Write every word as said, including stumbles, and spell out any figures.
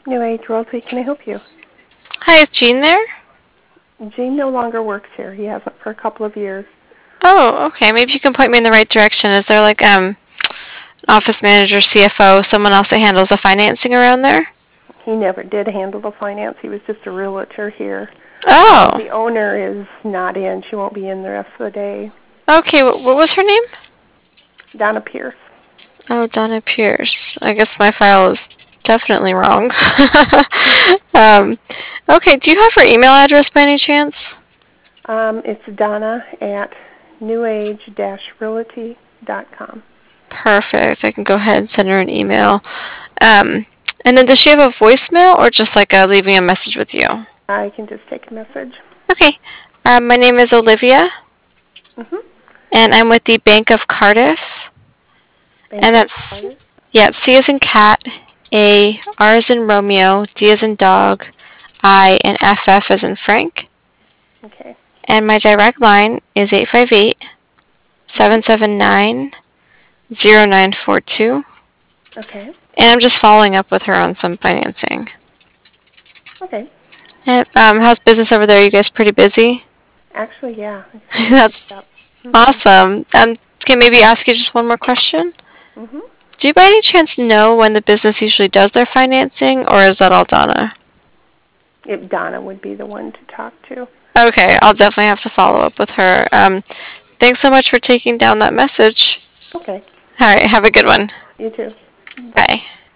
New Age Realty, can I help you? Hi, is Gene there? Gene no longer works here. He hasn't for a couple of years. Oh, okay. Maybe you can point me in the right direction. Is there like um office manager, C F O, someone else that handles the financing around there? He never did handle the finance. He was just a realtor here. Oh, Um, the owner is not in. She won't be in the rest of the day. okay. What, what was her name? Donna Pierce. Oh, Donna Pierce. I guess my file is definitely wrong. um, okay. Do you have her email address by any chance? Um, it's Donna at newage realty dot com. Perfect. I can go ahead and send her an email. Um, and then does she have a voicemail or just like a leaving a message with you? I can just take a message. Okay. Um, my name is Olivia, Mhm. and I'm with the Bank of Cardiff. Bank And of that's, Cardiff. yeah, C as in cat, A, R as in Romeo, D as in dog, I, and F F as in Frank. Okay. And my direct line is eight five eight, seven seven nine, zero nine four two. Okay. And I'm just following up with her on some financing. Okay. And, um, how's business over there? Are you guys pretty busy? Actually, yeah, it's really That's picked up. Mhm. awesome. Um, can maybe ask you just one more question? Mhm. Do you by any chance know when the business usually does their financing, or is that all Donna? If Donna would be the one to talk to. Okay, I'll definitely have to follow up with her. Um, thanks so much for taking down that message. Okay. All right, have a good one. You too. Bye. Bye.